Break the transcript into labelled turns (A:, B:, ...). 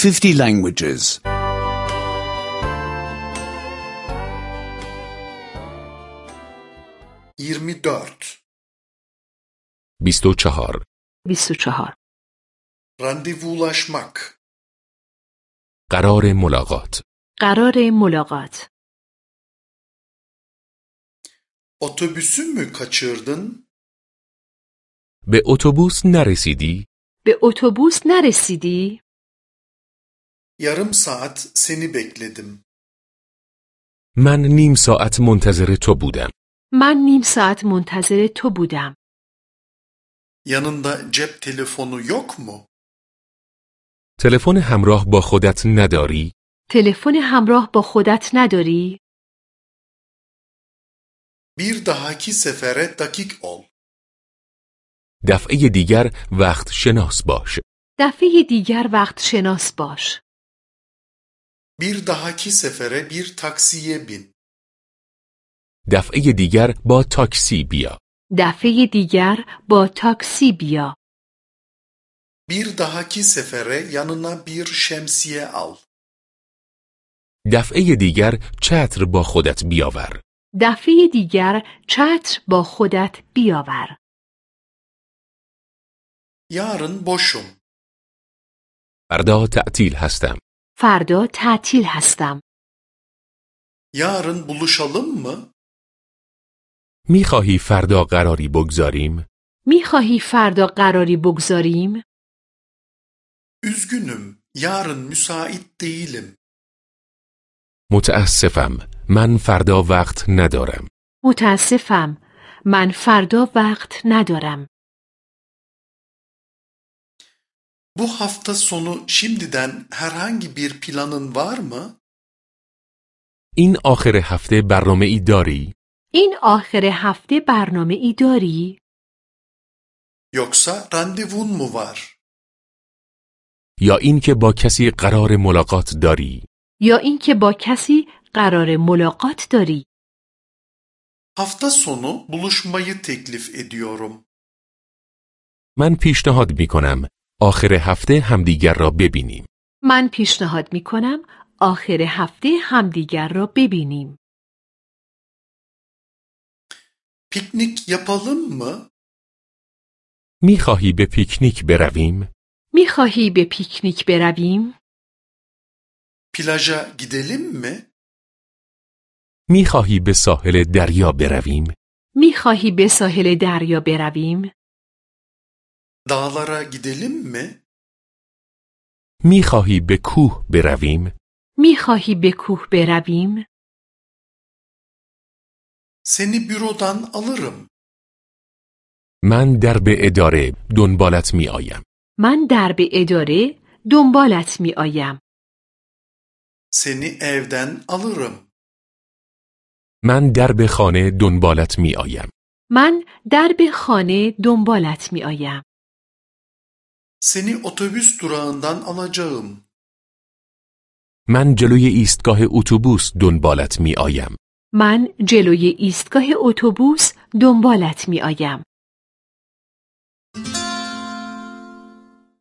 A: 50 languages.
B: 24
C: 24
D: Randevulaşmak.
B: قرار ملاقات.
C: قرار ملاقات.
D: Otobüsü mü kaçırdın?
B: به اتوبوس نرسیدی؟
C: به اتوبوس نرسیدی؟
D: Yarım saat seni bekledim.
B: من نیم ساعت منتظر تو بودم.
C: من نیم ساعت منتظر تو بودم.
D: Yanında cep telefonu yok mu?
B: تلفن همراه با خودت نداری؟
C: تلفن همراه با خودت نداری؟
D: Bir dahaki sefere dakik ol.
B: دفعه دیگر وقت شناس باش.
C: دفعه دیگر وقت شناس باش.
D: Bir dahaki sefere bir taksiye bin.
B: دفعه دیگر با تاکسی بیا.
C: دفعه دیگر با تاکسی بیا.
D: Bir dahaki sefere yanına bir şemsiye al.
B: دفعه دیگر چتر با خودت بیاور.
C: دفعه دیگر چتر با خودت بیاور.
D: Yarın boşum.
B: فردا تعطیل هستم.
C: فردا تعطیل هستم.
D: Yarın buluşalım mı?
B: میخواهی فردا قراری بگذاریم؟
C: میخواهی فردا قراری بگذاریم؟
D: Üzgünüm, yarın müsait değilim.
B: متاسفم. من فردا وقت ندارم.
C: متاسفم. من فردا وقت ندارم.
D: Bu hafta sonu şimdiden herhangi bir planın var mı?
B: این آخر هفته برنامه ای داری؟
C: این آخر هفته برنامه ای داری؟
D: Yoksa randevun mu var?
B: یا اینکه با کسی قرار ملاقات داری؟
C: یا اینکه با کسی قرار ملاقات داری؟
D: Hafta sonu buluşmayı teklif ediyorum.
B: من پیشنهاد می کنم آخر هفته همدیگر را ببینیم.
C: من پیشنهاد می کنم آخر هفته همدیگر را ببینیم.
D: Piknik yapalım mı?
B: میخواهی به پیکنیک برویم؟
C: میخواهی به پیکنیک برویم؟
D: Plaja gidelim mi?
B: میخواهی به ساحل دریا برویم؟
C: میخواهی به ساحل دریا برویم؟
D: Dağlara gidelim mi?
B: میخواهی به کوه برویم؟
C: میخواهی به کوه برویم؟
D: Seni bürodan alırım.
B: من درب اداره دنبالت می آیم.
C: من درب اداره دنبالت می آیم.
D: Seni evden alırım.
B: من درب خانه دنبالت می آیم.
C: من درب خانه دنبالت می آیم.
D: Seni otobüs durağından alacağım.
B: من جلوی ایستگاه اتوبوس دنبالت می آیم.
C: من جلوی ایستگاه اتوبوس دنبالت می آیم.